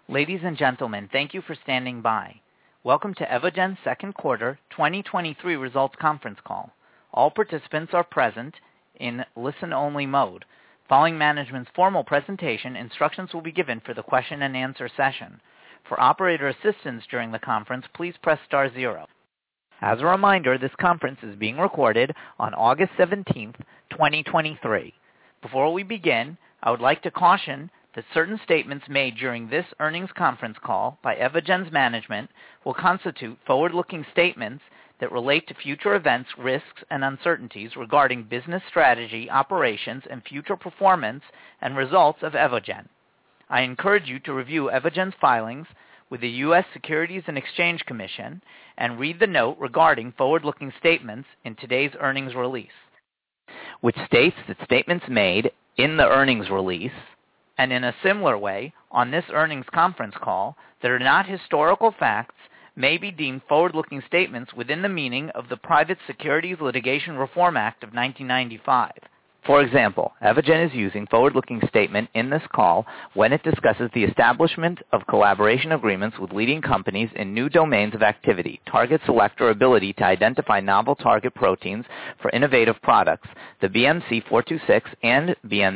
Ladies and gentlemen, thank you for standing by. Welcome to Evogene's second quarter 2023 results conference call. All participants are present in listen-only mode. Following management's formal presentation, instructions will be given for the question and answer session. For operator assistance during the conference, please press star 0. As a reminder, this conference is being recorded on August 17th, 2023. Before we begin, I would like to caution that certain statements made during this earnings conference call by Evogene's management will constitute forward-looking statements that relate to future events, risks, and uncertainties regarding business strategy, operations, and future performance and results of Evogene. I encourage you to review Evogene's filings with the U.S. Securities and Exchange Commission and read the note regarding forward-looking statements in today's earnings release, which states that statements made in the earnings release and in a similar way on this earnings conference call that are not historical facts may be deemed forward-looking statements within the meaning of the Private Securities Litigation Reform Act of 1995. For example, Evogene is using forward-looking statement in this call when it discusses the establishment of collaboration agreements with leading companies in new domains of activity, target select or ability to identify novel target proteins for innovative products, the BMC426 and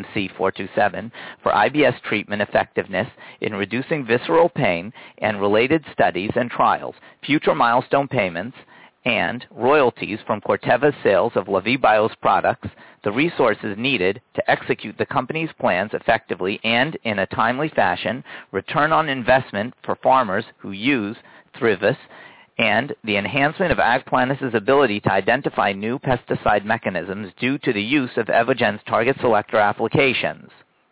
BMC427 for IBS treatment effectiveness in reducing visceral pain and related studies and trials, future milestone payments, and royalties from Corteva's sales of Lavie Bio's products, the resources needed to execute the company's plans effectively and in a timely fashion, return on investment for farmers who use Thrivus, and the enhancement of AgPlenus's ability to identify new pesticide mechanisms due to the use of Evogene's target selector applications.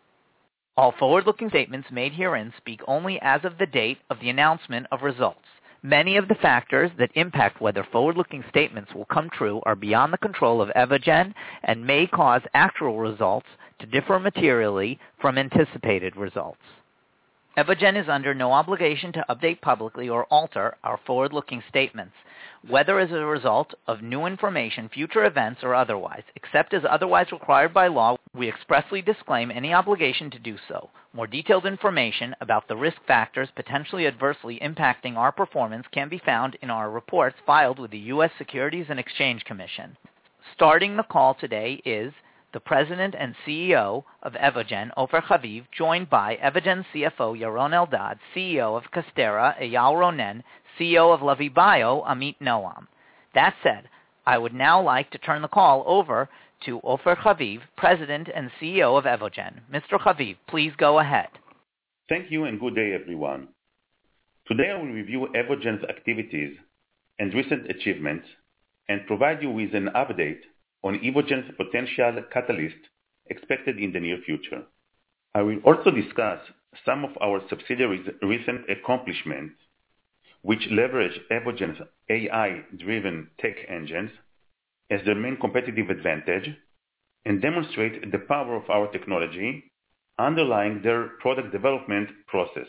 All forward-looking statements made herein speak only as of the date of the announcement of results. Many of the factors that impact whether forward-looking statements will come true are beyond the control of Evogene and may cause actual results to differ materially from anticipated results. Evogene is under no obligation to update publicly or alter our forward-looking statements, whether as a result of new information, future events, or otherwise. Except as otherwise required by law, we expressly disclaim any obligation to do so. More detailed information about the risk factors potentially adversely impacting our performance can be found in our reports filed with the U.S. Securities and Exchange Commission. Starting the call today is the President and CEO of Evogene, Ofer Haviv, joined by Evogene's CFO, Yaron Eldad, CEO of Casterra, Eyal Ronen, CEO of Lavie Bio, Amit Noam. That said, I would now like to turn the call over to Ofer Haviv, President and CEO of Evogene. Mr. Haviv, please go ahead. Thank you and good day, everyone. Today I will review Evogene's activities and recent achievements and provide you with an update on Evogene's potential catalyst expected in the near future. I will also discuss some of our subsidiaries' recent accomplishments, which leverage Evogene's AI-driven tech engines as their main competitive advantage and demonstrate the power of our technology underlying their product development process.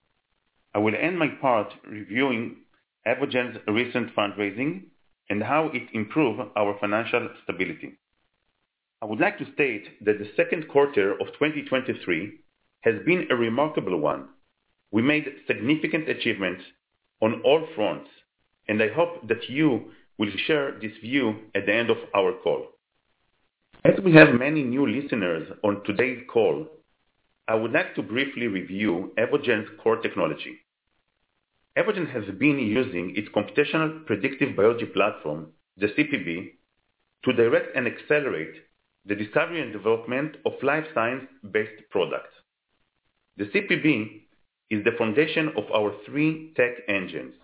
I will end my part reviewing Evogene's recent fundraising and how it improved our financial stability. I would like to state that the second quarter of 2023 has been a remarkable one. We made significant achievements on all fronts, and I hope that you will share this view at the end of our call. As we have many new listeners on today's call, I would like to briefly review Evogene's core technology. Evogene has been using its computational predictive biology platform, the CPB, to direct and accelerate the discovery and development of life science-based products. The CPB is the foundation of our three tech engines.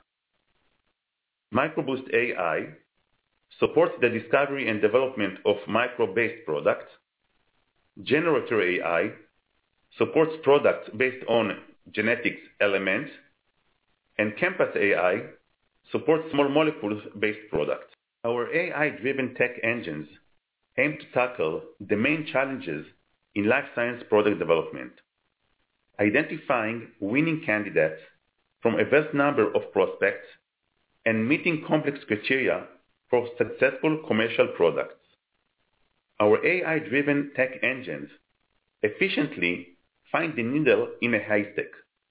MicroBoost AI supports the discovery and development of micro-based products. Generator AI supports products based on genetics elements, and Compass AI supports small molecules-based products. Our AI-driven tech engines aim to tackle the main challenges in life science product development, identifying winning candidates from a vast number of prospects and meeting complex criteria for successful commercial products. Our AI-driven tech engines efficiently find the needle in a haystack,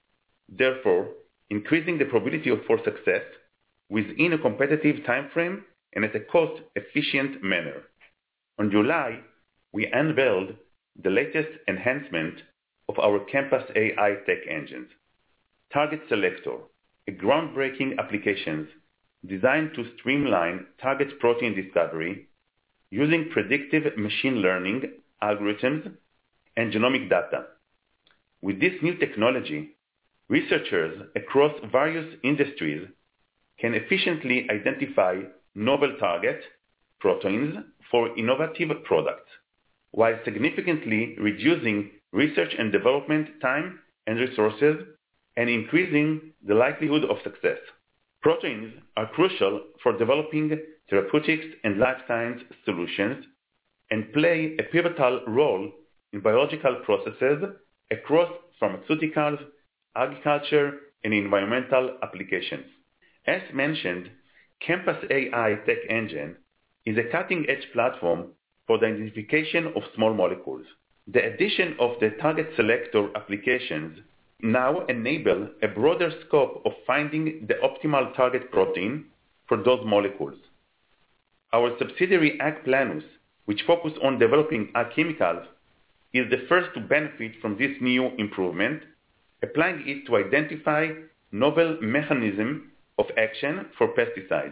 therefore increasing the probability for success within a competitive time frame and at a cost-efficient manner. On July, we unveiled the latest enhancement of our Campus AI tech engines. Target Selector, a groundbreaking application designed to streamline target protein discovery using predictive machine learning algorithms and genomic data. With this new technology, researchers across various industries can efficiently identify novel target proteins for innovative products, while significantly reducing research and development time and resources and increasing the likelihood of success. Proteins are crucial for developing therapeutics and life science solutions and play a pivotal role in biological processes across pharmaceuticals, agriculture, and environmental applications. As mentioned, Campus AI Tech Engine is a cutting-edge platform for the identification of small molecules. The addition of the Target Selector applications now enable a broader scope of finding the optimal target protein for those molecules. Our subsidiary AgPlenus, which focuses on developing ag chemicals, is the first to benefit from this new improvement, applying it to identify novel mechanisms of action for pesticides.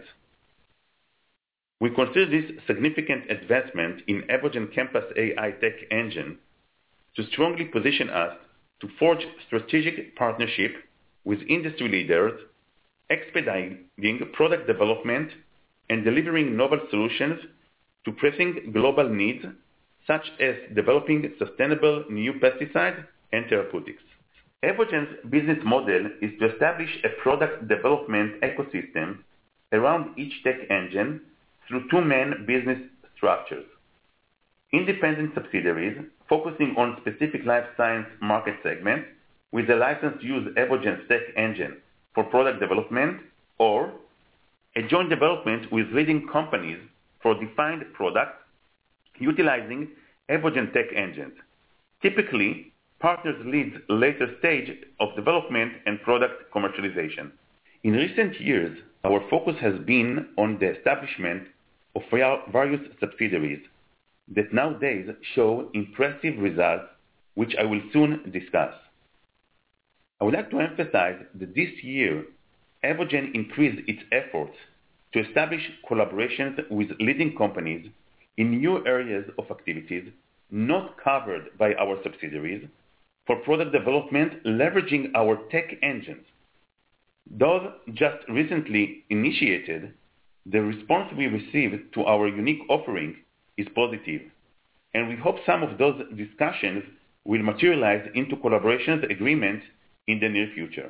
We consider this significant advancement in Evogene Campus AI Tech Engine to strongly position us to forge strategic partnership with industry leaders, expediting product development and delivering novel solutions to pressing global needs, such as developing sustainable new pesticides and therapeutics. Evogene's business model is to establish a product development ecosystem around each tech engine through two main business structures. Independent subsidiaries focusing on specific life science market segments with the license to use Evogene's tech engine for product development, or a joint development with leading companies for defined products utilizing Evogene tech engines. Typically, partners lead later stage of development and product commercialization. In recent years, our focus has been on the establishment of various subsidiaries that nowadays show impressive results, which I will soon discuss. I would like to emphasize that this year, Evogene increased its efforts to establish collaborations with leading companies in new areas of activities not covered by our subsidiaries for product development leveraging our tech engines. Those just recently initiated, the response we received to our unique offering is positive, and we hope some of those discussions will materialize into collaboration agreements in the near future.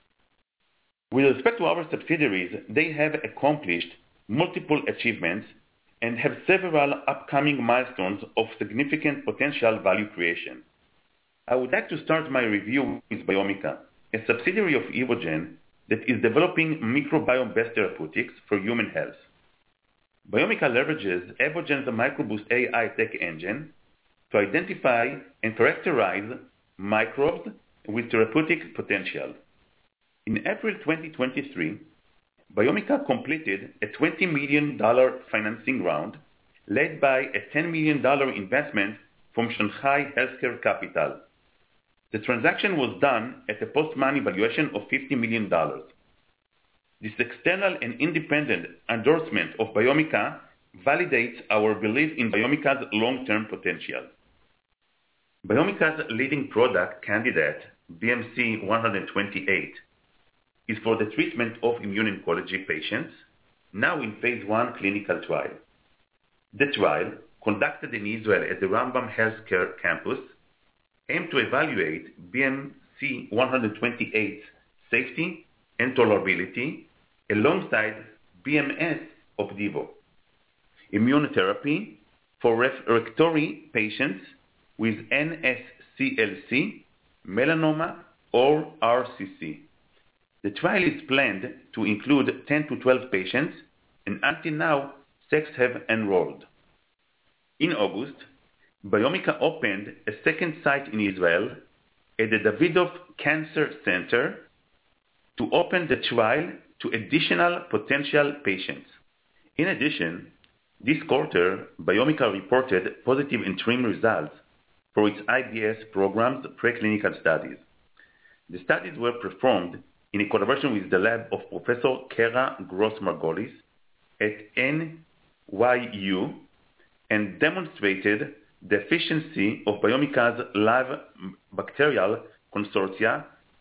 With respect to our subsidiaries, they have accomplished multiple achievements and have several upcoming milestones of significant potential value creation. I would like to start my review with Biomica, a subsidiary of Evogene that is developing microbiome-based therapeutics for human health. Biomica leverages Evogene's MicroBoost AI tech engine to identify and characterize microbes with therapeutic potential. In April 2023, Biomica completed a $20 million financing round led by a $10 million investment from Shanghai Healthcare Capital. The transaction was done at a post-money valuation of $50 million. This external and independent endorsement of Biomica validates our belief in Biomica's long-term potential. Biomica's leading product candidate, BMC 128, is for the treatment of immuno-oncology patients, now in phase 1 clinical trial. The trial, conducted in Israel at the Rambam Healthcare Campus, aimed to evaluate BMC 128's safety and tolerability alongside BMS Opdivo, immunotherapy for refractory patients with NSCLC, melanoma, or RCC. The trial is planned to include 10 to 12 patients, and until now, 6 have enrolled. In August, Biomica opened a second site in Israel at the Davidoff Cancer Center to open the trial to additional potential patients. In addition, this quarter, Biomica reported positive interim results for its IBS program's preclinical studies. The studies were performed in a collaboration with the lab of Professor Kara Gross-Margolis at NYU and demonstrated the efficiency of Biomica's live bacterial consortia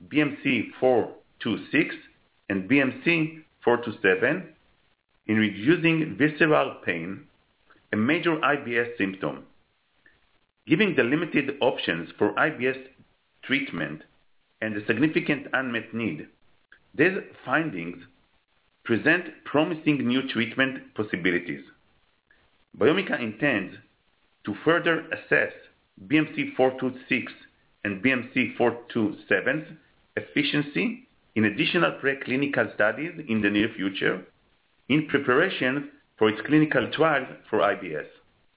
BMC426 and BMC427 in reducing visceral pain, a major IBS symptom. Given the limited options for IBS treatment and the significant unmet need, these findings present promising new treatment possibilities. Biomica intends to further assess BMC426 and BMC427's efficiency in additional preclinical studies in the near future in preparation for its clinical trials for IBS.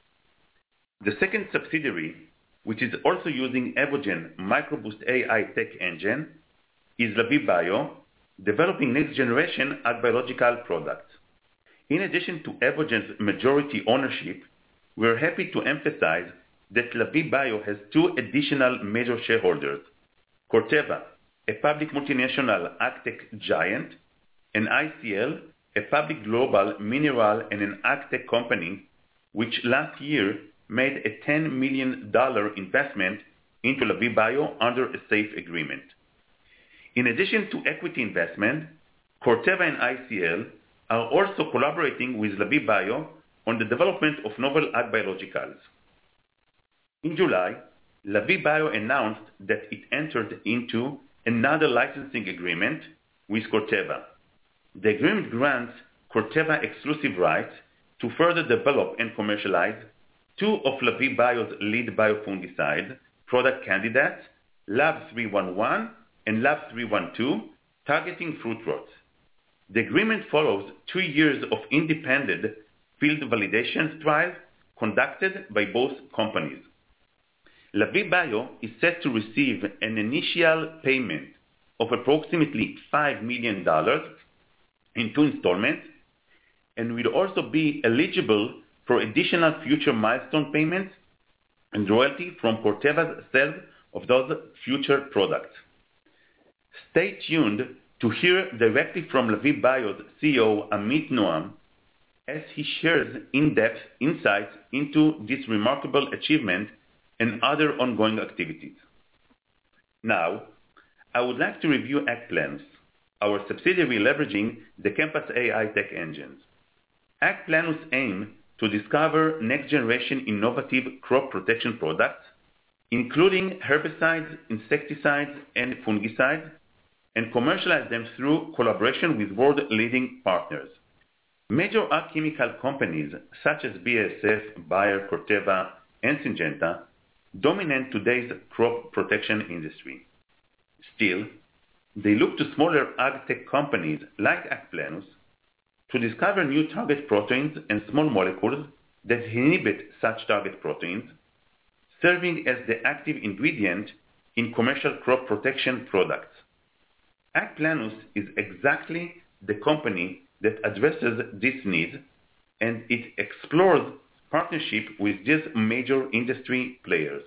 The second subsidiary, which is also using Evogene MicroBoost AI tech engine, is Lavie Bio, developing next-generation ag biological products. In addition to Evogene's majority ownership, we are happy to emphasize that Lavie Bio has two additional major shareholders, Corteva, a public multinational agtech giant, and ICL, a public global mineral and an agtech company, which last year made a $10 million investment into Lavie Bio under a SAFE agreement. In addition to equity investment, Corteva and ICL are also collaborating with Lavie Bio on the development of novel ag biologicals. In July, Lavie Bio announced that it entered into another licensing agreement with Corteva. The agreement grants Corteva exclusive rights to further develop and commercialize two of Lavie Bio's lead biofungicide product candidates, Lab 311 and Lab 312, targeting fruit rot. The agreement follows 2 years of independent field validation trials conducted by both companies. Lavie Bio is set to receive an initial payment of approximately $5 million in 2 installments and will also be eligible for additional future milestone payments and royalty from Corteva's sales of those future products. Stay tuned to hear directly from Lavie Bio's CEO Amit Noam as he shares in-depth insights into this remarkable achievement and other ongoing activities. Now, I would like to review AgPlenus, our subsidiary leveraging the ChemPass AI tech engines. AgPlenus aims to discover next-generation innovative crop protection products, including herbicides, insecticides, and fungicides, and commercialize them through collaboration with world-leading partners. Major ag chemical companies such as BASF, Bayer, Corteva, and Syngenta dominate today's crop protection industry. Still, they look to smaller ag tech companies like AgPlenus to discover new target proteins and small molecules that inhibit such target proteins, serving as the active ingredient in commercial crop protection products. AgPlenus is exactly the company that addresses this need, and it explores partnership with these major industry players.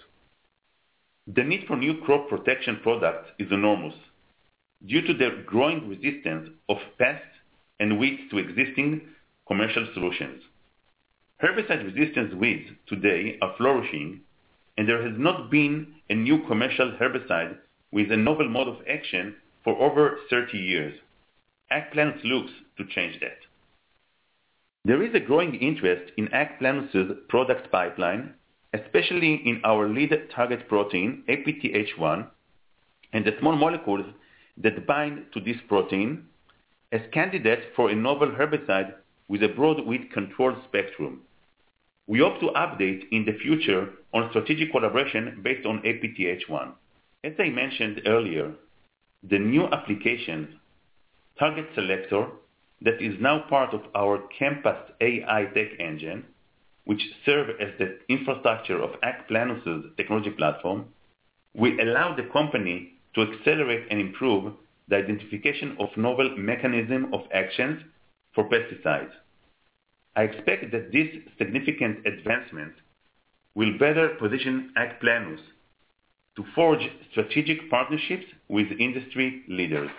The need for new crop protection products is enormous due to the growing resistance of pests and weeds to existing commercial solutions. Herbicide-resistant weeds today are flourishing, and there has not been a new commercial herbicide with a novel mode of action for over 30 years. AgPlenus looks to change that. There is a growing interest in AgPlenus' product pipeline, especially in our lead target protein, APTH1, and the small molecules that bind to this protein as candidates for a novel herbicide with a broad weed control spectrum. We hope to update in the future on strategic collaboration based on APTH1. As I mentioned earlier, the new application, Target Selector, that is now part of our ChemPass AI tech engine, which serves as the infrastructure of AgPlenus' technology platform, will allow the company to accelerate and improve the identification of novel mechanism of actions for pesticides. I expect that this significant advancement will better position AgPlenus to forge strategic partnerships with industry leaders.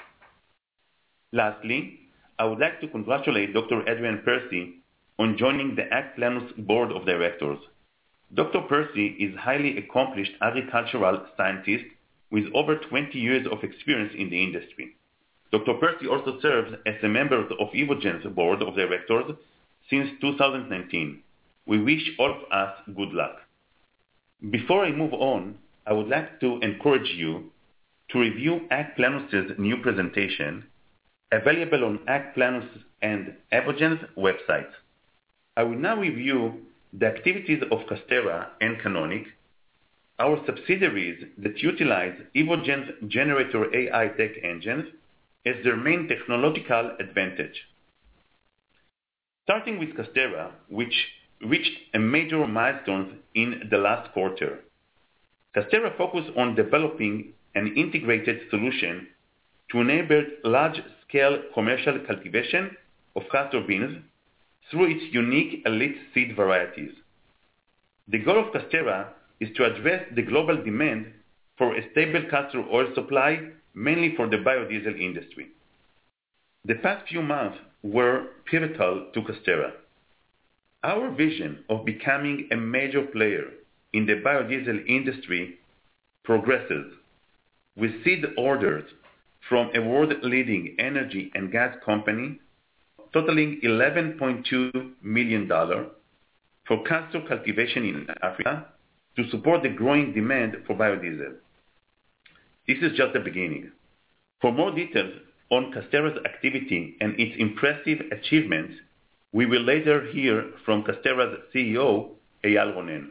Lastly, I would like to congratulate Dr. Adrian Percy on joining the AgPlenus Board of Directors. Dr. Percy is a highly accomplished agricultural scientist with over 20 years of experience in the industry. Dr. Percy also serves as a member of Evogene's Board of Directors since 2019. We wish all of us good luck. Before I move on, I would like to encourage you to review AgPlenus' new presentation available on AgPlenus and Evogene's websites. I will now review the activities of Casterra and Canonic, our subsidiaries that utilize Evogene's generator AI tech engines as their main technological advantage. Starting with Casterra, which reached a major milestone in the last quarter. Casterra focused on developing an integrated solution to enable large-scale commercial cultivation of castor beans through its unique elite seed varieties. The goal of Casterra is to address the global demand for a stable castor oil supply, mainly for the biodiesel industry. The past few months were pivotal to Casterra. Our vision of becoming a major player in the biodiesel industry progresses, with seed orders from a world-leading energy and gas company totaling $11.2 million for castor cultivation in Africa to support the growing demand for biodiesel. This is just the beginning. For more details on Casterra's activity and its impressive achievements, we will later hear from Casterra's CEO, Eyal Ronen.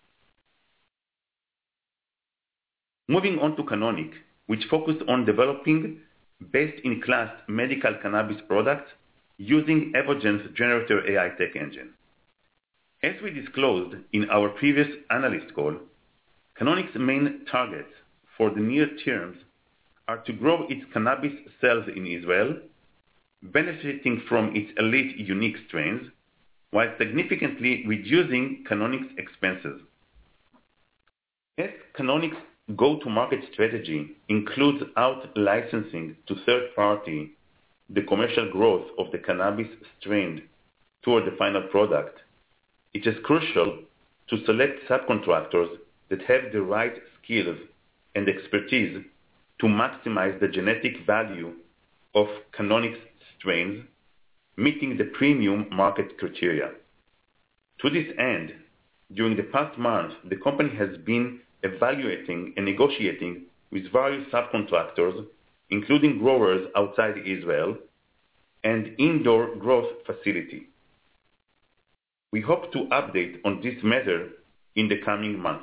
Moving on to Canonic, which focused on developing best-in-class medical cannabis products using Evogene's generator AI tech engine. As we disclosed in our previous analyst call, Canonic's main targets for the near terms are to grow its cannabis sales in Israel, benefiting from its elite unique strains, while significantly reducing Canonic's expenses. As Canonic's go-to-market strategy includes out-licensing to third party the commercial growth of the cannabis strain toward the final product, it is crucial to select subcontractors that have the right skills and expertise to maximize the genetic value of Canonic's strains, meeting the premium market criteria. To this end, during the past month, the company has been evaluating and negotiating with various subcontractors, including growers outside Israel, and indoor growth facility. We hope to update on this matter in the coming months.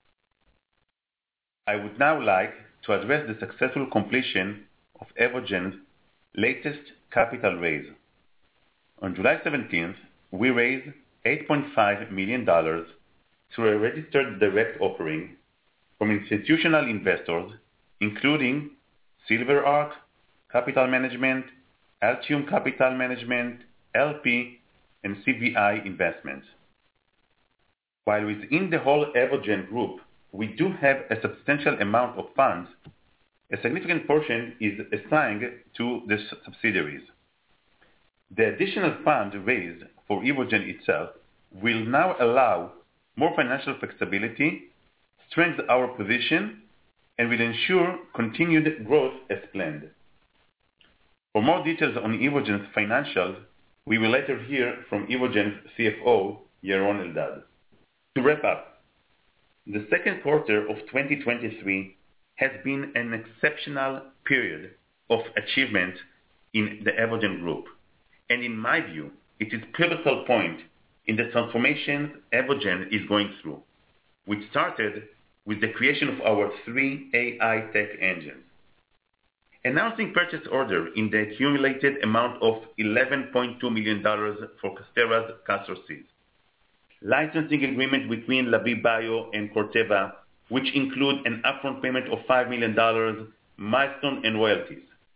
I would now like to address the successful completion of Evogene's latest capital raise. On July 17th, we raised $8.5 million through a registered direct offering from institutional investors, including Silver Arc Capital Management, Altium Capital Management, LP, and CVI Investments. While within the whole Evogene group, we do have a substantial amount of funds, a significant portion is assigned to the subsidiaries. The additional funds raised for Evogene itself will now allow more financial flexibility, strengthen our position, and will ensure continued growth as planned. For more details on Evogene's financials, we will later hear from Evogene's CFO, Yaron Eldad. To wrap up, the second quarter of 2023 has been an exceptional period of achievement in the Evogene group, and in my view, it is a pivotal point in the transformation Evogene is going through, which started with the creation of our 3 AI tech engines. Announcing purchase order in the accumulated amount of $11.2 million for Casterra's castor seeds. Licensing agreement between Lavie Bio and Corteva, which include an upfront payment of $5 million, milestone and royalties.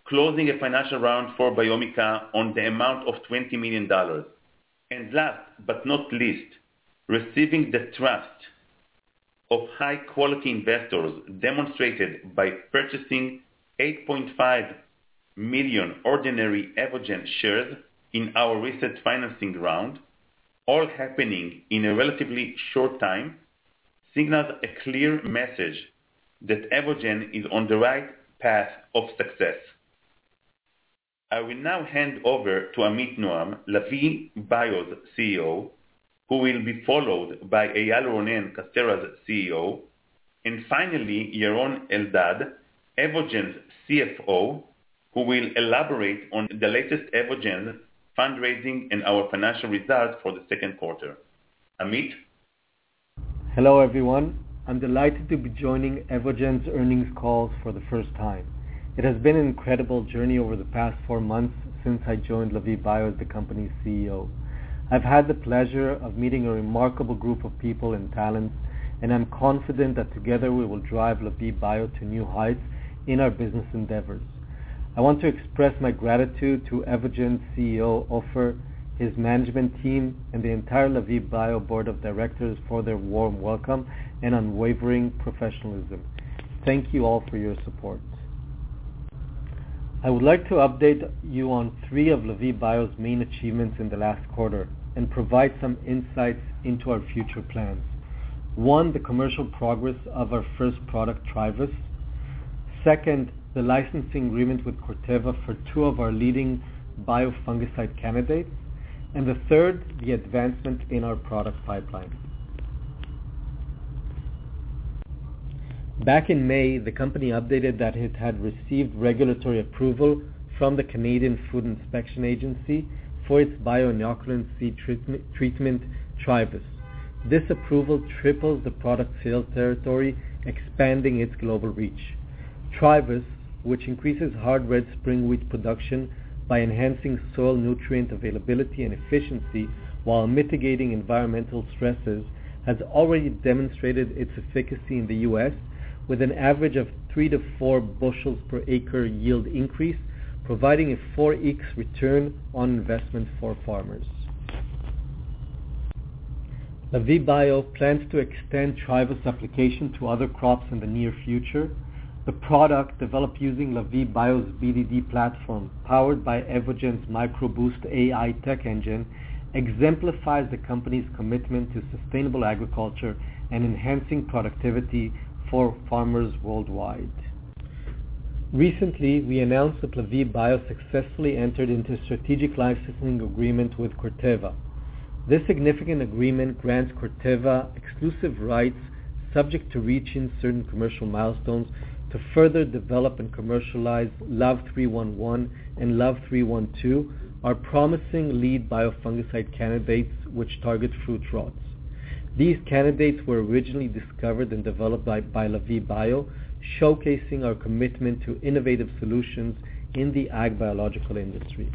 closing a financial round for Biomica on the amount of $20 million. And last but not least, receiving the trust of high-quality investors demonstrated by purchasing 8.5 million ordinary Evogene shares in our recent financing round, all happening in a relatively short time, signals a clear message that Evogene is on the right path of success. I will now hand over to Amit Noam, Lavie Bio's CEO, who will be followed by Eyal Ronen, Casterra's CEO, and finally Yaron Eldad, Evogene's CFO, who will elaborate on the latest Evogene fundraising and our financial results for the second quarter. Amit? Hello everyone. I'm delighted to be joining Evogene's earnings calls for the first time. It has been an incredible journey over the past 4 months since I joined Lavie Bio as the company's CEO. I've had the pleasure of meeting a remarkable group of people and talents, and I'm confident that together we will drive Lavie Bio to new heights in our business endeavors. I want to express my gratitude to Evogene's CEO, Ofer, his management team, and the entire Lavie Bio board of directors for their warm welcome and unwavering professionalism. Thank you all for your support. I would like to update you on 3 of Lavie Bio's main achievements in the last quarter and provide some insights into our future plans. 1, the commercial progress of our first product, Trivus. 2nd, the licensing agreement with Corteva for 2 of our leading biofungicide candidates. And the 3rd, the advancement in our product pipeline. Back in May, the company updated that it had received regulatory approval from the Canadian Food Inspection Agency for its bioinoculant seed treatment, Trivus. This approval triples the product sales territory, expanding its global reach. Trivus, which increases hard red spring wheat production by enhancing soil nutrient availability and efficiency while mitigating environmental stresses, has already demonstrated its efficacy in the U.S. with an average of 3 to 4 bushels per acre yield increase, providing a 4x return on investment for farmers. Lavie Bio plans to extend Trivus application to other crops in the near future. The product, developed using Lavie Bio's BDD platform, powered by Evogene's MicroBoost AI tech engine, exemplifies the company's commitment to sustainable agriculture and enhancing productivity for farmers worldwide. Recently, we announced that Lavie Bio successfully entered into a strategic licensing agreement with Corteva. This significant agreement grants Corteva exclusive rights, subject to reaching certain commercial milestones, to further develop and commercialize LAV 311 and LAV 312, our promising lead biofungicide candidates which target fruit rots. These candidates were originally discovered and developed by Lavie Bio, showcasing our commitment to innovative solutions in the ag biological industry.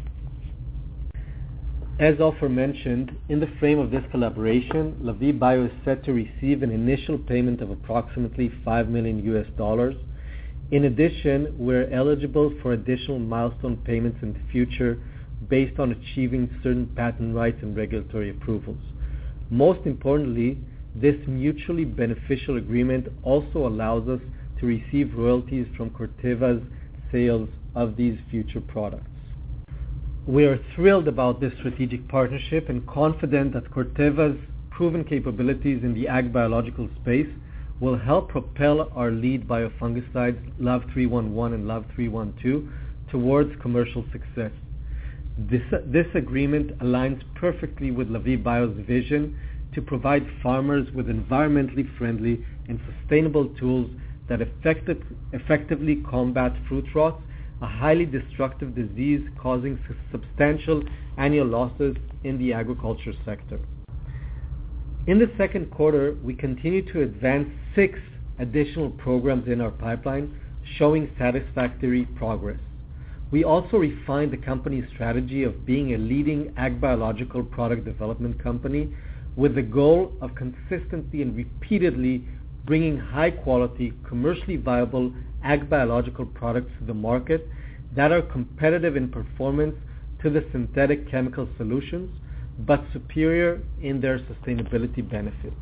As Ofer mentioned, in the frame of this collaboration, Lavie Bio is set to receive an initial payment of approximately $5 million. In addition, we're eligible for additional milestone payments in the future based on achieving certain patent rights and regulatory approvals. Most importantly, this mutually beneficial agreement also allows us to receive royalties from Corteva's sales of these future products. We are thrilled about this strategic partnership and confident that Corteva's proven capabilities in the ag biological space will help propel our lead biofungicides, LAV 311 and LAV 312, towards commercial success. This agreement aligns perfectly with Lavie Bio's vision to provide farmers with environmentally friendly and sustainable tools that effectively combat fruit rot, a highly destructive disease causing substantial annual losses in the agriculture sector. In the second quarter, we continue to advance 6 additional programs in our pipeline, showing satisfactory progress. We also refined the company's strategy of being a leading ag biological product development company with the goal of consistently and repeatedly bringing high quality, commercially viable ag biological products to the market that are competitive in performance to the synthetic chemical solutions, but superior in their sustainability benefits.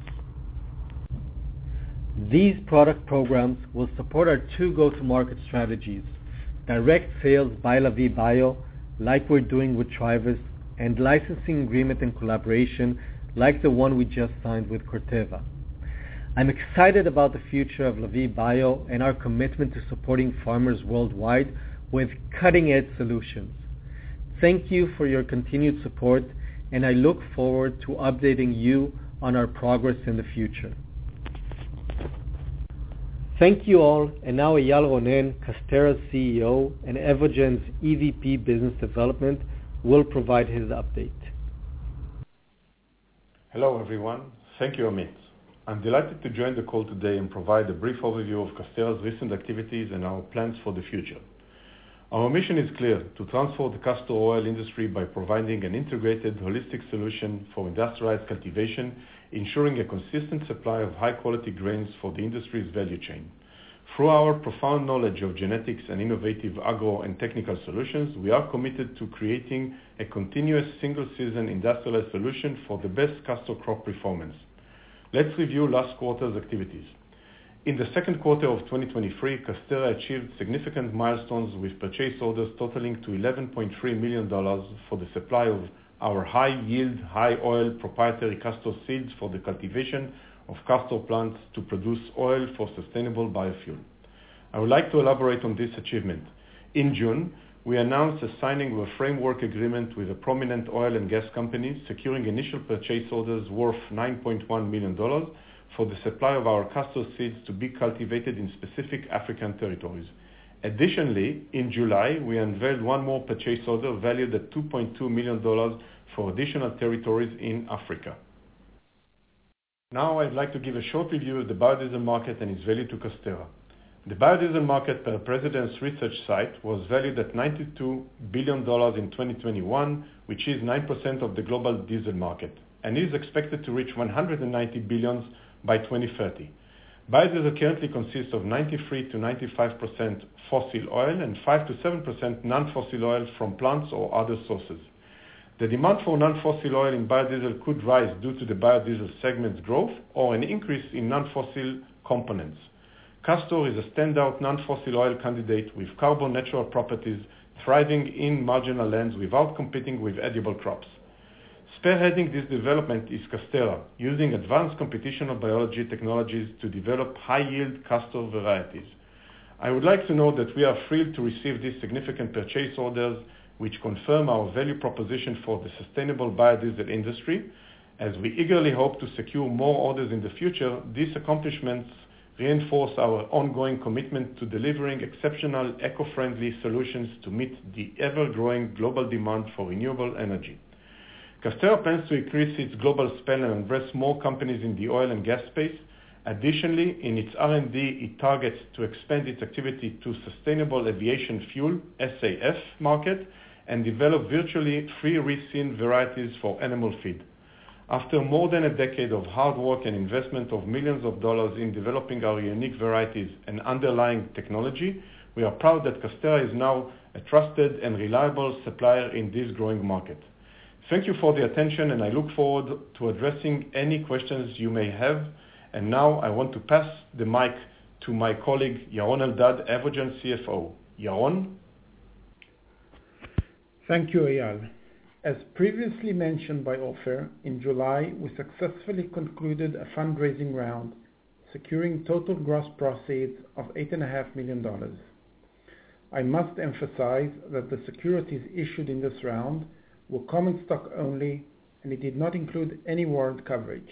These product programs will support our two go-to-market strategies: direct sales by Lavie Bio, like we're doing with Trivus, and licensing agreement and collaboration like the one we just signed with Corteva. I'm excited about the future of Lavie Bio and our commitment to supporting farmers worldwide with cutting-edge solutions. Thank you for your continued support, and I look forward to updating you on our progress in the future. Thank you all, and now Eyal Ronen, Casterra's CEO and Evogene's EVP Business Development, will provide his update. Hello everyone, thank you Amit. I'm delighted to join the call today and provide a brief overview of Casterra's recent activities and our plans for the future. Our mission is clear: to transform the castor oil industry by providing an integrated, holistic solution for industrialized cultivation, ensuring a consistent supply of high-quality grains for the industry's value chain. Through our profound knowledge of genetics and innovative agro and technical solutions, we are committed to creating a continuous single-season industrialized solution for the best castor crop performance. Let's review last quarter's activities. In the second quarter of 2023, Casterra achieved significant milestones with purchase orders totaling to $11.3 million for the supply of our high-yield, high-oil proprietary castor seeds for the cultivation of castor plants to produce oil for sustainable biofuel. I would like to elaborate on this achievement. In June, we announced the signing of a framework agreement with a prominent oil and gas company, securing initial purchase orders worth $9.1 million for the supply of our castor seeds to be cultivated in specific African territories. Additionally, in July, we unveiled one more purchase order valued at $2.2 million for additional territories in Africa. Now I'd like to give a short review of the biodiesel market and its value to Casterra. The biodiesel market per President's Research Site was valued at $92 billion in 2021, which is 9% of the global diesel market, and is expected to reach $190 billion by 2030. Biodiesel currently consists of 93 to 95% fossil oil and 5 to 7% non-fossil oil from plants or other sources. The demand for non-fossil oil in biodiesel could rise due to the biodiesel segment's growth or an increase in non-fossil components. Castor is a standout non-fossil oil candidate with carbon natural properties, thriving in marginal lands without competing with edible crops. Spearheading this development is Casterra, using advanced computational biology technologies to develop high-yield castor varieties. I would like to note that we are thrilled to receive these significant purchase orders, which confirm our value proposition for the sustainable biodiesel industry. As we eagerly hope to secure more orders in the future, these accomplishments reinforce our ongoing commitment to delivering exceptional eco-friendly solutions to meet the ever-growing global demand for renewable energy. Casterra plans to increase its global span and address more companies in the oil and gas space. Additionally, in its R&D, it targets to expand its activity to sustainable aviation fuel, SAF, market, and develop virtually free resin varieties for animal feed. After more than a decade of hard work and investment of millions of dollars in developing our unique varieties and underlying technology, we are proud that Casterra is now a trusted and reliable supplier in this growing market. Thank you for the attention, and I look forward to addressing any questions you may have. And now I want to pass the mic to my colleague Yaron Eldad, Evogene CFO. Yaron? Thank you, Eyal. As previously mentioned by Ofer, in July we successfully concluded a fundraising round, securing total gross proceeds of $8.5 million. I must emphasize that the securities issued in this round were common stock only, and it did not include any warrant coverage.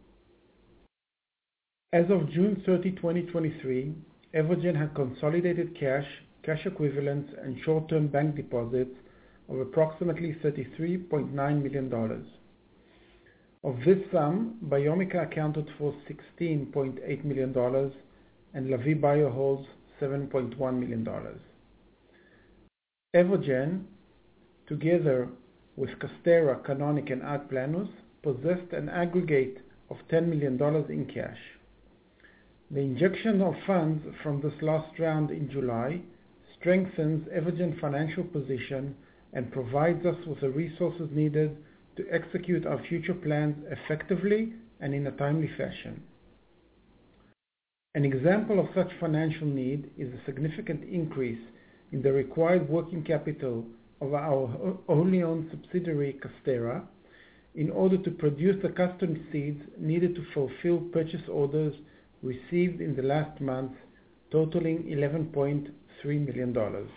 As of June 30, 2023, Evogene had consolidated cash equivalents, and short-term bank deposits of approximately $33.9 million. Of this sum, Biomica accounted for $16.8 million, and Lavie Bio holds $7.1 million. Evogene, together with Casterra, Canonic, and AgPlenus, possessed an aggregate of $10 million in cash. The injection of funds from this last round in July strengthens Evogene's financial position and provides us with the resources needed to execute our future plans effectively and in a timely fashion. An example of such financial need is a significant increase in the required working capital of our wholly owned subsidiary Casterra in order to produce the custom seeds needed to fulfill purchase orders received in the last month, totaling $11.3 million.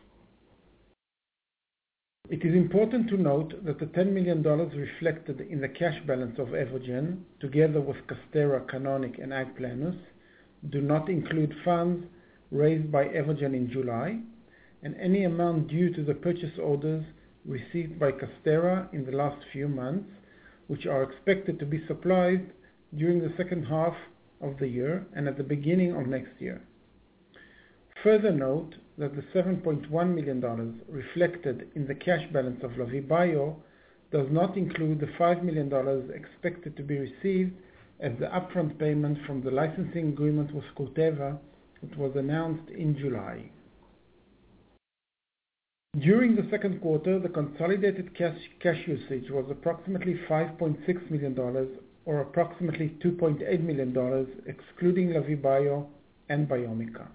It is important to note that the $10 million reflected in the cash balance of Evogene, together with Casterra, Canonic, and AgPlenus, do not include funds raised by Evogene in July, and any amount due to the purchase orders received by Casterra in the last few months, which are expected to be supplied during the second half of the year and at the beginning of next year. Further note that the $7.1 million reflected in the cash balance of Lavie Bio does not include the $5 million expected to be received as the upfront payment from the licensing agreement with Corteva that was announced in July. During the second quarter, the consolidated cash usage was approximately $5.6 million, or approximately $2.8 million, excluding Lavie Bio and Biomica.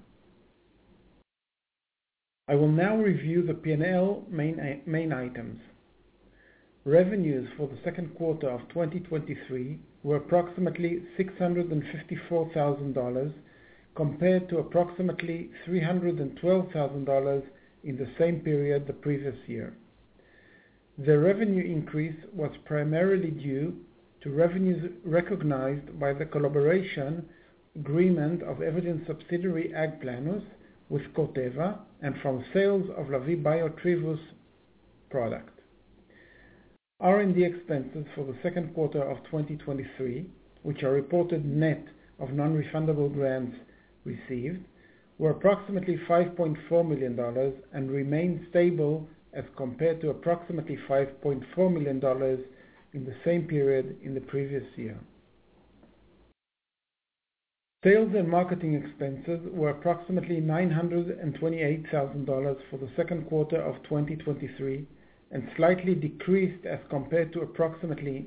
I will now review the P&L main items. Revenues for the second quarter of 2023 were approximately $654,000 compared to approximately $312,000 in the same period the previous year. The revenue increase was primarily due to revenues recognized by the collaboration agreement of Evogene subsidiary AgPlenus with Corteva and from sales of Lavie Bio Trivus product. R&D expenses for the second quarter of 2023, which are reported net of non-refundable grants received, were approximately $5.4 million and remained stable as compared to approximately $5.4 million in the same period in the previous year. Sales and marketing expenses were approximately $928,000 for the second quarter of 2023 and slightly decreased as compared to approximately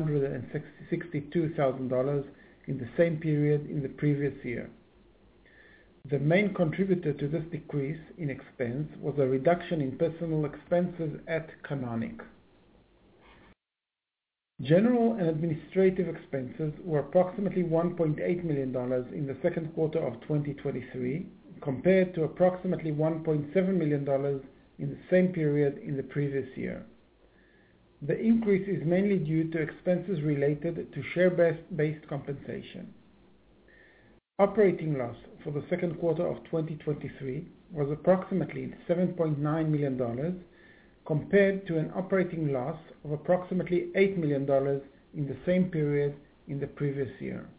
$962,000 in the same period in the previous year. The main contributor to this decrease in expense was a reduction in personnel expenses at Canonic. General and administrative expenses were approximately $1.8 million in the second quarter of 2023 compared to approximately $1.7 million in the same period in the previous year. The increase is mainly due to expenses related to share-based compensation. Operating loss for the second quarter of 2023 was approximately $7.9 million compared to an operating loss of approximately $8 million in the same period in the previous year.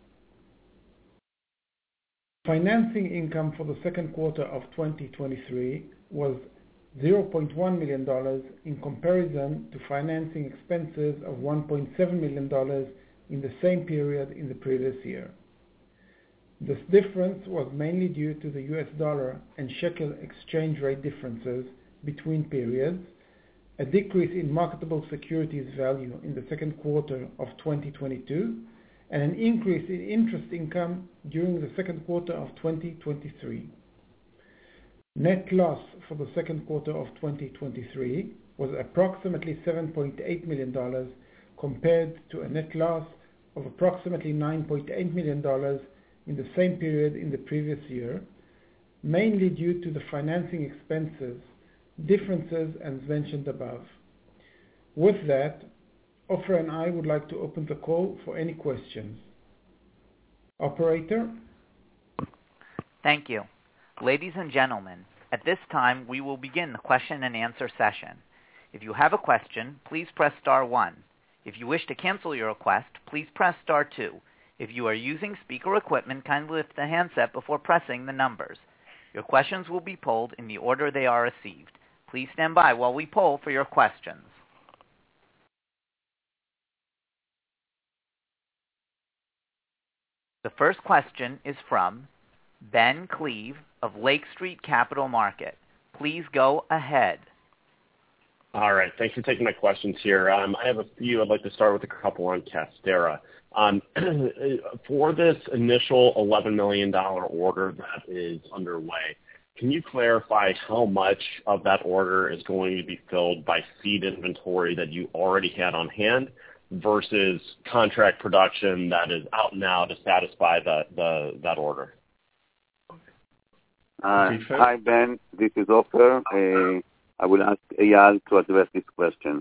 Financing income for the second quarter of 2023 was $0.1 million in comparison to financing expenses of $1.7 million in the same period in the previous year. This difference was mainly due to the US dollar and shekel exchange rate differences between periods, a decrease in marketable securities value in the second quarter of 2022, and an increase in interest income during the second quarter of 2023. Net loss for the second quarter of 2023 was approximately $7.8 million compared to a net loss of approximately $9.8 million in the same period in the previous year, mainly due to the financing expenses differences as mentioned above. With that, Ofer and I would like to open the call for any questions. Operator? Thank you. Ladies and gentlemen, at this time we will begin the question and answer session. If you have a question, please press star 1. If you wish to cancel your request, please press star 2. If you are using speaker equipment, kindly lift the handset before pressing the numbers. Your questions will be polled in the order they are received. Please stand by while we poll for your questions. The first question is from Ben Cleve of Lake Street Capital Market. Please go ahead. All right. Thanks for taking my questions here. I have a few. I'd like to start with a couple on Casterra. For this initial $11 million order that is underway, can you clarify how much of that order is going to be filled by seed inventory that you already had on hand versus contract production that is out now to satisfy that order? Hi, Ben. This is Ofer. I will ask Eyal to address this question.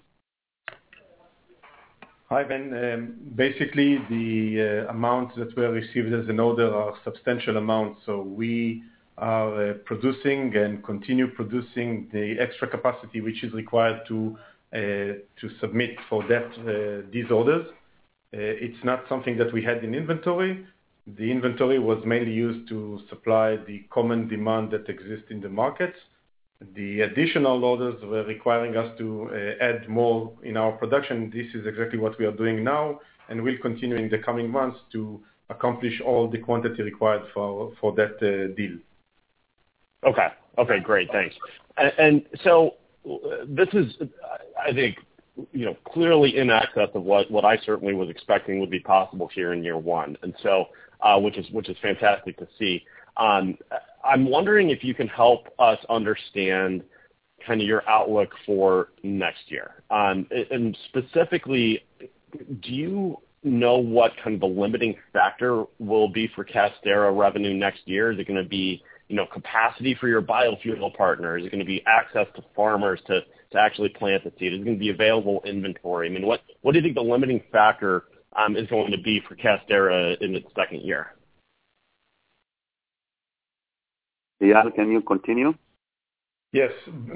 Hi, Ben. Basically, the amounts that were received as an order are substantial amounts, so we are producing and continue producing the extra capacity which is required to submit for these orders. It's not something that we had in inventory. The inventory was mainly used to supply the common demand that exists in the markets. The additional orders were requiring us to add more in our production. This is exactly what we are doing now, and will continue in the coming months to accomplish all the quantity required for that deal. Okay, great, thanks. And so this is, I think, clearly in excess of what I certainly was expecting would be possible here in year one, and so which is fantastic to see. I'm wondering if you can help us understand kind of your outlook for next year. And specifically, do you know what kind of the limiting factor will be for Casterra revenue next year? Is it going to be, capacity for your biofuel partner? Is it going to be access to farmers to actually plant the seed? Is it going to be available inventory? I mean, what do you think the limiting factor is going to be for Casterra in its second year? Eyal, can you continue? Yes.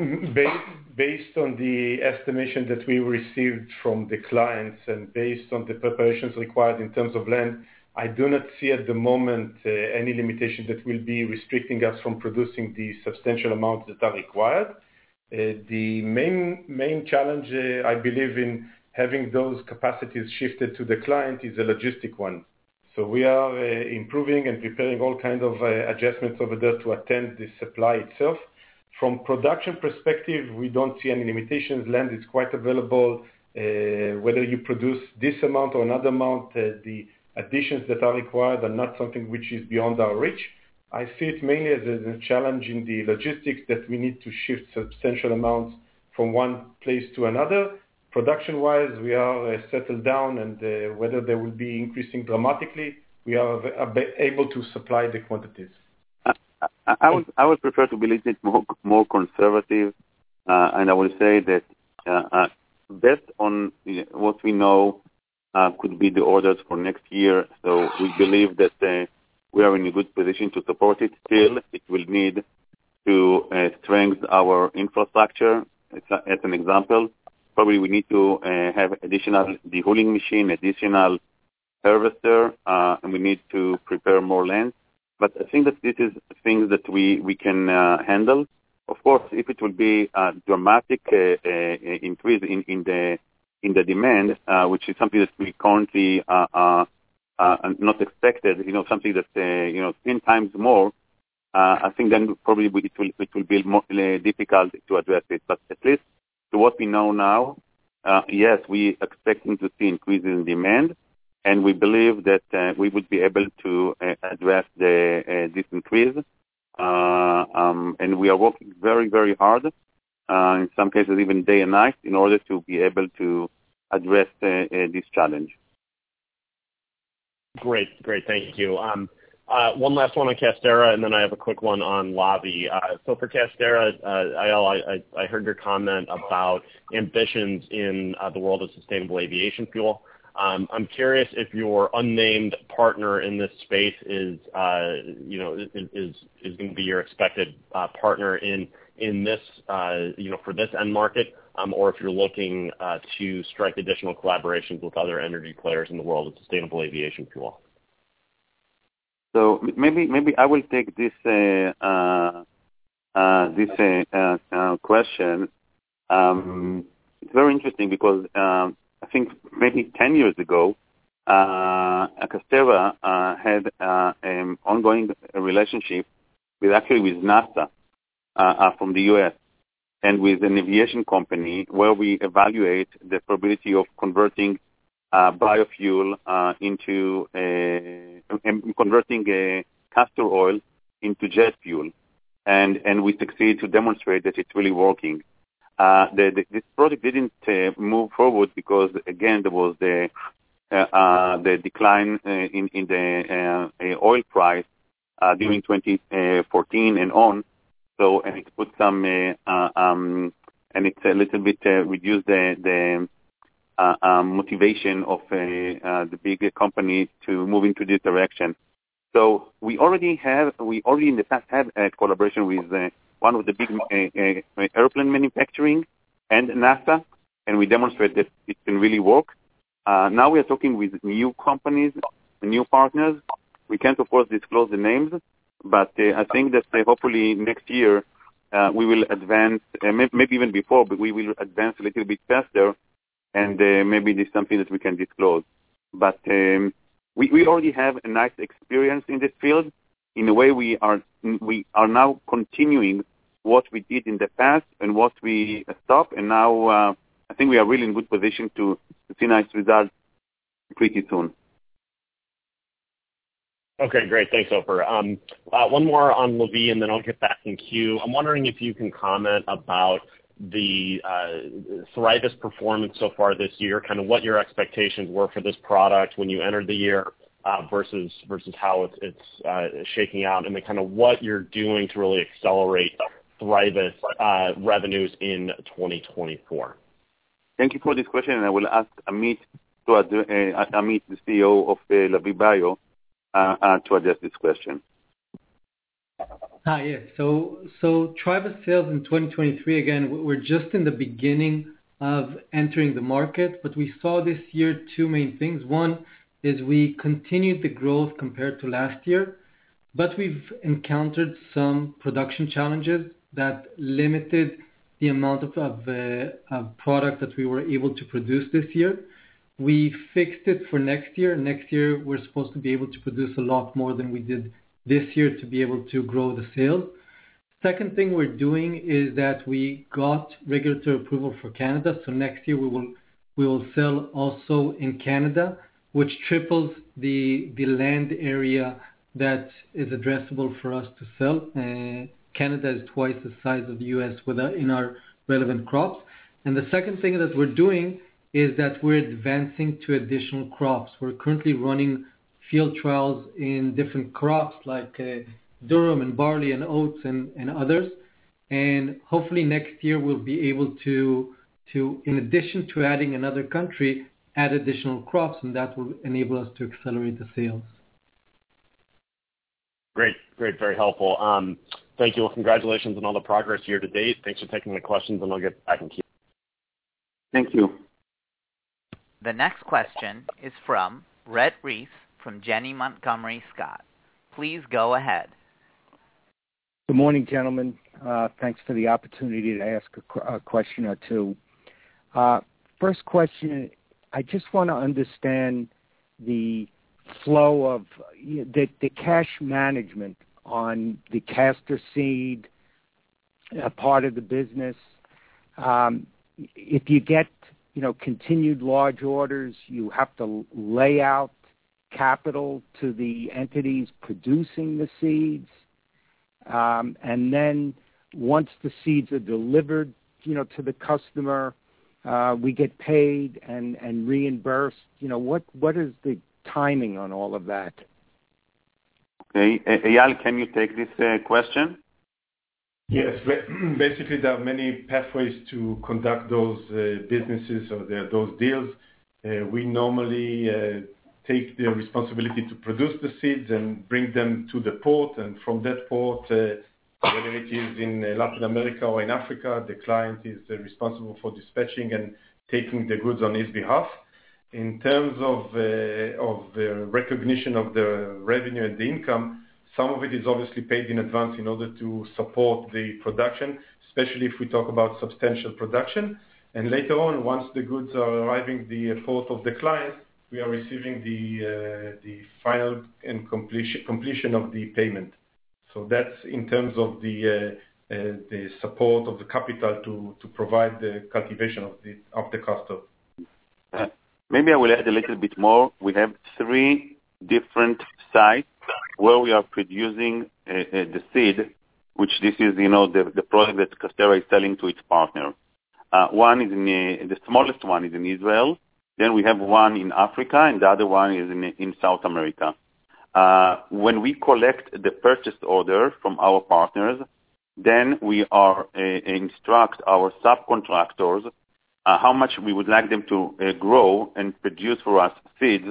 Based on the estimation that we received from the clients and based on the preparations required in terms of land, I do not see at the moment any limitation that will be restricting us from producing the substantial amounts that are required. The main challenge, I believe, in having those capacities shifted to the client is a logistic one. So we are improving and preparing all kinds of adjustments over there to attend the supply itself. From production perspective, we don't see any limitations. Land is quite available. Whether you produce this amount or another amount, the additions that are required are not something which is beyond our reach. I see it mainly as a challenge in the logistics that we need to shift substantial amounts from one place to another. Production-wise, we are settled down, and whether they will be increasing dramatically, we are able to supply the quantities. I would prefer to be a little bit more conservative, and I will say that based on what we know could be the orders for next year, so we believe that we are in a good position to support it. Still, it will need to strengthen our infrastructure. As an example, probably we need to have additional dehulling machine, additional harvester, and we need to prepare more land. But I think that this is things that we can handle. Of course, if it will be a dramatic increase in the demand, which is something that we currently not expected, something that 10 times more, I think then probably it will be more difficult to address it. But at least to what we know now, yes, we expecting to see increases in demand, and we believe that we would be able to address this increase. And we are working very, very hard, in some cases even day and night, in order to be able to address this challenge. Great, thank you. One last one on Casterra, and then I have a quick one on Lavie. So for Casterra, Eyal, I heard your comment about ambitions in the world of sustainable aviation fuel. I'm curious if your unnamed partner in this space is going to be your expected partner in this, for this end market, or if you're looking to strike additional collaborations with other energy players in the world of sustainable aviation fuel. So maybe I will take this question. It's very interesting because I think maybe 10 years ago, Casterra had an ongoing relationship with NASA. from the U.S. and with an aviation company where we evaluate the probability of converting biofuel into converting castor oil into jet fuel, and we succeed to demonstrate that it's really working. This project didn't move forward because again there was the decline in the oil price during 2014 and on. So and it put some and it's a little bit reduced the motivation of the big company to move into this direction. So we already in the past had a collaboration with one of the big airplane manufacturing and NASA, and we demonstrate that it can really work. Now we are talking with new companies, new partners. We can't, of course, disclose the names, but I think that hopefully next year we will advance, maybe even before, but we will advance a little bit faster, and maybe this is something that we can disclose. But we already have a nice experience in this field. In a way, we are now continuing what we did in the past and what we stopped, and now I think we are really in good position to see nice results pretty soon. Okay, great. Thanks, Ofer. One more on Lavie, and then I'll get back in queue. I'm wondering if you can comment about the Thrivus performance so far this year, kind of what your expectations were for this product when you entered the year versus how it's shaking out, and then kind of what you're doing to really accelerate Thrivus revenues in 2024. Thank you for this question, and I will ask Amit, the CEO of Lavie Bio, to address this question. Hi, yes. So Thrivus sales in 2023, again, we're just in the beginning of entering the market, but we saw this year two main things. One is we continued the growth compared to last year, but we've encountered some production challenges that limited the amount of product that we were able to produce this year. We fixed it for next year. Next year, we're supposed to be able to produce a lot more than we did this year to be able to grow the sales. Second thing we're doing is that we got regulatory approval for Canada. So next year we will sell also in Canada, which triples the land area that is addressable for us to sell. Canada is twice the size of the U.S. in our relevant crops. And the second thing that we're doing is that we're advancing to additional crops. We're currently running field trials in different crops like durum and barley and oats and others. And hopefully next year we'll be able to, in addition to adding another country, add additional crops, and that will enable us to accelerate the sales. Great, very helpful. Thank you. Well, congratulations on all the progress year to date. Thanks for taking the questions, and I'll get back in queue. Thank you. The next question is from Rhett Reese from Janney Montgomery Scott. Please go ahead. Good morning, gentlemen. Thanks for the opportunity to ask a question or two. First question, I just want to understand the flow of the cash management on the castor seed part of the business. If you get continued large orders, you have to lay out capital to the entities producing the seeds, and then once the seeds are delivered, to the customer, we get paid and reimbursed. What is the timing on all of that? Okay, Eyal, can you take this question? Yes, basically there are many pathways to conduct those businesses or those deals. We normally take the responsibility to produce the seeds and bring them to the port, and from that port, whether it is in Latin America or in Africa, the client is responsible for dispatching and taking the goods on his behalf. In terms of the recognition of the revenue and the income, some of it is obviously paid in advance in order to support the production, especially if we talk about substantial production. And later on, once the goods are arriving at the port of the client, we are receiving the final and completion of the payment. So that's in terms of the the support of the capital to provide the cultivation of the castor. Maybe I will add a little bit more. We have 3 different sites where we are producing the seed, which this is, the product that Casterra is selling to its partner. One is the smallest one is in Israel. Then we have one in Africa, and the other one is in South America. When we collect the purchase order from our partners, then we are instruct our subcontractors how much we would like them to grow and produce for us seeds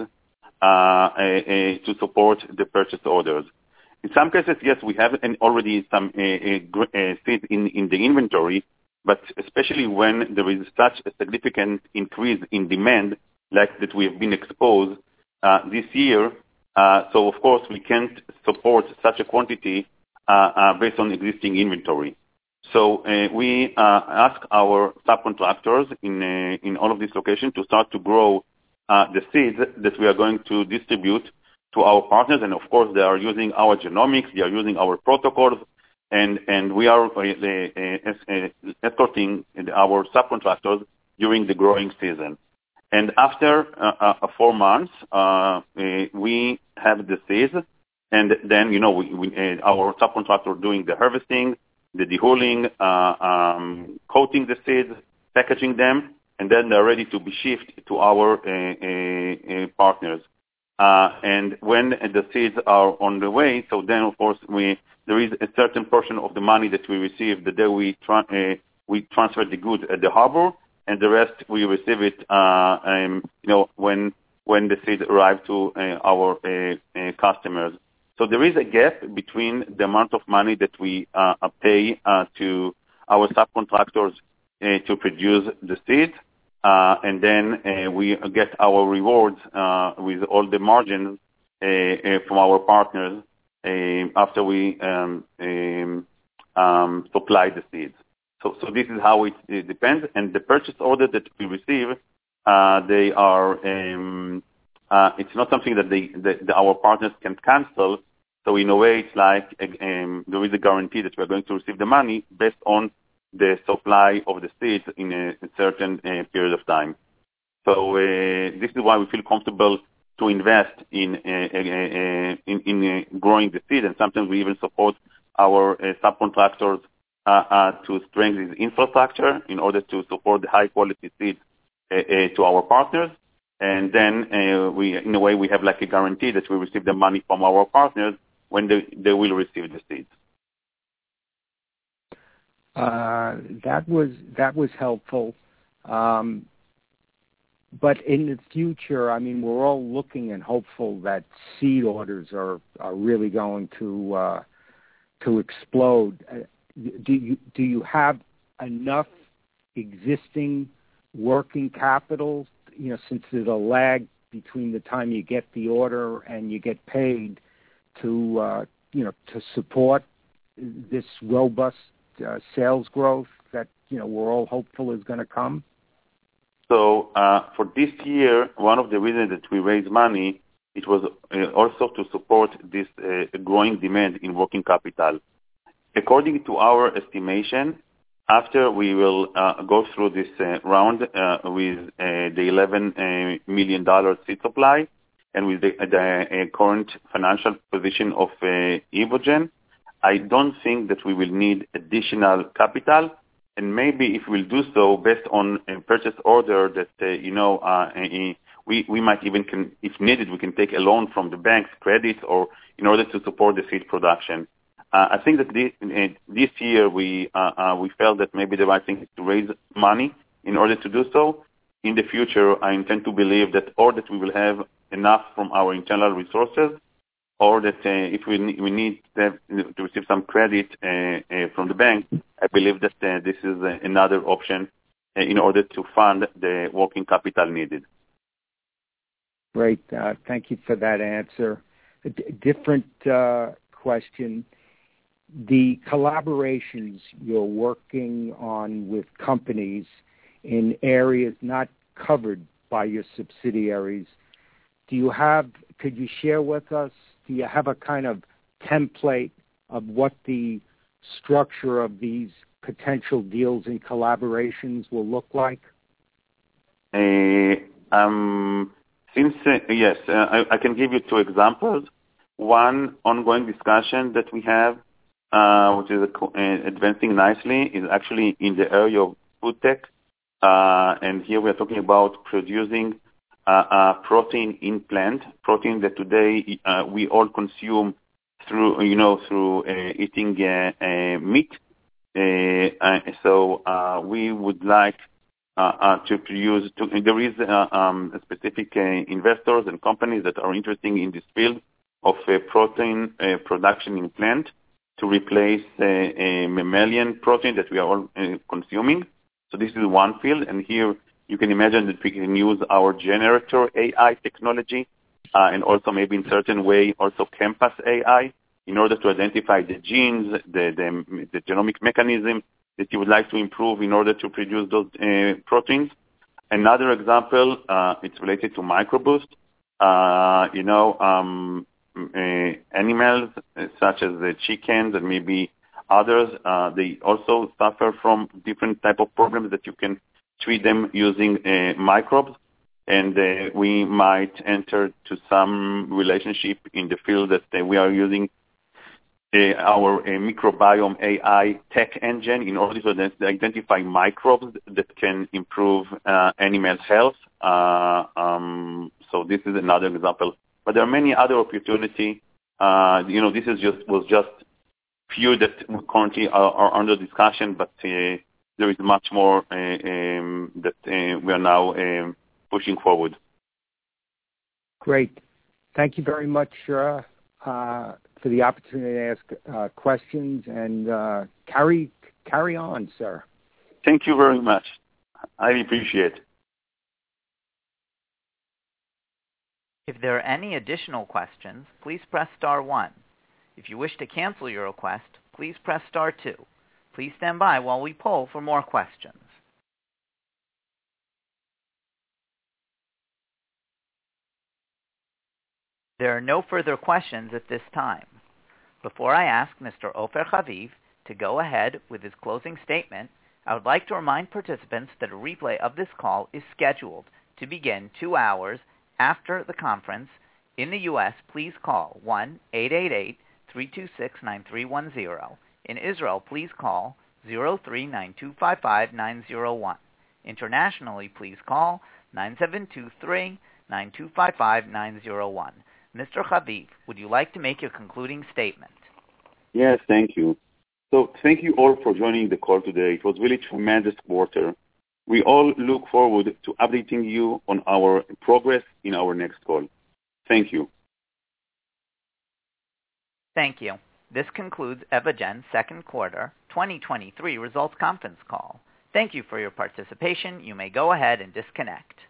to support the purchase orders. In some cases, yes, we have already some seeds in the inventory, but especially when there is such a significant increase in demand like that we have been exposed this year, so of course we can't support such a quantity based on existing inventory. So we ask our subcontractors in all of these locations to start to grow the seeds that we are going to distribute to our partners, and of course they are using our genomics, they are using our protocols, and we are escorting our subcontractors during the growing season. And after 4 months, we have the seeds, and then our subcontractor doing the harvesting, the dehulling, coating the seeds, packaging them, and then they're ready to be shipped to our partners. And when the seeds are on the way, so then of course there is a certain portion of the money that we receive the day we transfer the goods at the harbor, and the rest we receive it when the seeds arrive to our customers. So there is a gap between the amount of money that we pay to our subcontractors to produce the seeds, and then we get our rewards with all the margins from our partners after we supply the seeds. So this is how it depends. And the purchase order that we receive, they are it's not something that our partners can cancel. So in a way, it's like there is a guarantee that we're going to receive the money based on the supply of the seeds in a certain period of time. So this is why we feel comfortable to invest in growing the seed, and sometimes we even support our subcontractors to strengthen the infrastructure in order to support the high quality seeds to our partners. And then in a way, we have like a guarantee that we receive the money from our partners when they will receive the seeds. That was helpful. But in the future, I mean, we're all looking and hopeful that seed orders are really going to explode. Do you have enough existing working capital, since there's a lag between the time you get the order and you get paid, to support this robust sales growth that we're all hopeful is going to come? So for this year, one of the reasons that we raised money, it was also to support this growing demand in working capital. According to our estimation, after we will go through this round with the $11 million seed supply, and with the current financial position of Evogene, I don't think that we will need additional capital. And maybe if we'll do so based on a purchase order that, we might even, if needed, we can take a loan from the bank's credit or in order to support the seed production. I think that this year we felt that maybe the right thing is to raise money in order to do so. In the future, I intend to believe that or that we will have enough from our internal resources, or that if we need to receive some credit from the bank, I believe that this is another option in order to fund the working capital needed. Great. Thank you for that answer. A different question. The collaborations you're working on with companies in areas not covered by your subsidiaries, could you share with us, do you have a kind of template of what the structure of these potential deals and collaborations will look like? Yes, I can give you two examples. One ongoing discussion that we have, which is advancing nicely, is actually in the area of food tech. And here we are talking about producing protein in plant, protein that today we all consume through eating meat. So we would like to produce. There is specific investors and companies that are interested in this field of protein production in plant to replace mammalian protein that we are all consuming. So this is one field, and here you can imagine that we can use our generator AI technology and also maybe in certain way also Campus AI in order to identify the genes, the genomic mechanism that you would like to improve in order to produce those proteins. Another example, it's related to MicroBoost. Animals such as the chickens and maybe others, they also suffer from different type of problems that you can treat them using microbes. And we might enter to some relationship in the field that we are using our microbiome AI tech engine in order to identify microbes that can improve animal health. So this is another example. But there are many other opportunities. This was just few that currently are under discussion, but there is much more that we are now pushing forward. Great. Thank you very much for the opportunity to ask questions, and carry on, sir. Thank you very much. I appreciate it. If there are any additional questions, please press star 1. If you wish to cancel your request, please press star 2. Please stand by while we poll for more questions. There are no further questions at this time. Before I ask Mr. Ofer Haviv to go ahead with his closing statement, I would like to remind participants that a replay of this call is scheduled to begin 2 hours after the conference. In the U.S., please call 1-888-326-9310. In Israel, please call 03-9255901. Internationally, please call 9723-9255901. Mr. Haviv, would you like to make your concluding statement? Yes, thank you. So thank you all for joining the call today. It was really tremendous quarter. We all look forward to updating you on our progress in our next call. Thank you. Thank you. This concludes Evogene's second quarter 2023 results conference call. Thank you for your participation. You may go ahead and disconnect.